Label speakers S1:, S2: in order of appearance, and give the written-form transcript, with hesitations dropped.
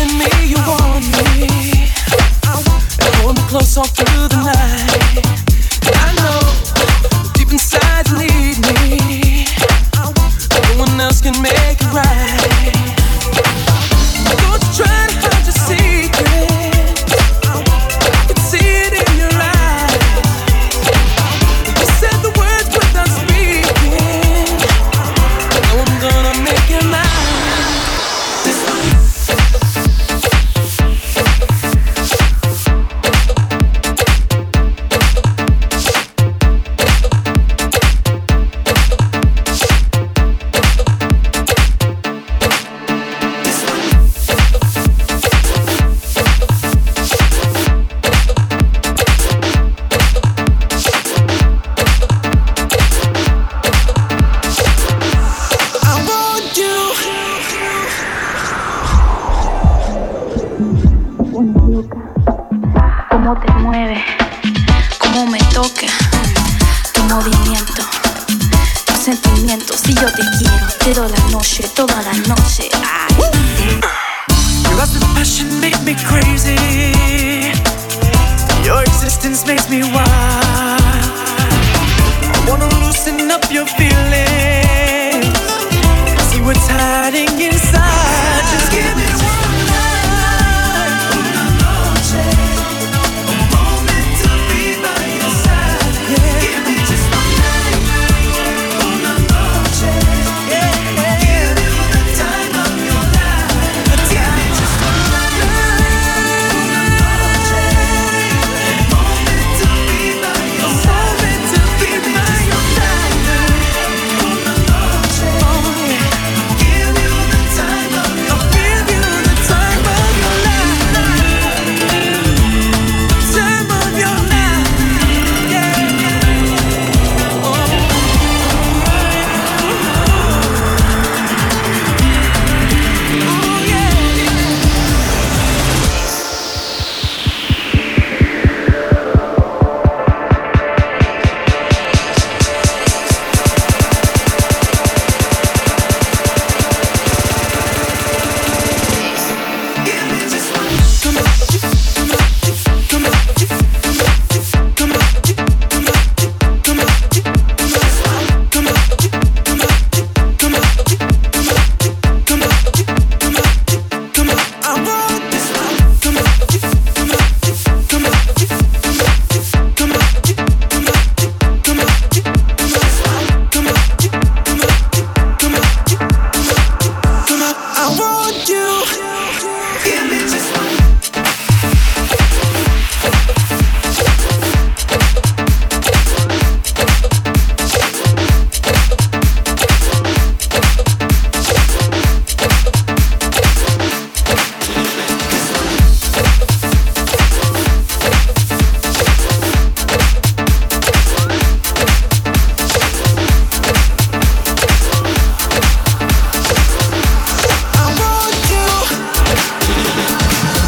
S1: telling me you want me, and hold me close all through the night. I know deep inside you need me. No one else can make it right. Don't you try to hide your secret. I can see it in your eyes. You said the words without speaking. Now I'm gonna make it mine.
S2: Cómo te mueve, cómo me toca tu movimiento, tus sentimientos. Y yo te quiero toda la noche. Ay.
S1: Your lust and passion make me crazy. Your existence makes me wild. I wanna loosen up your feet.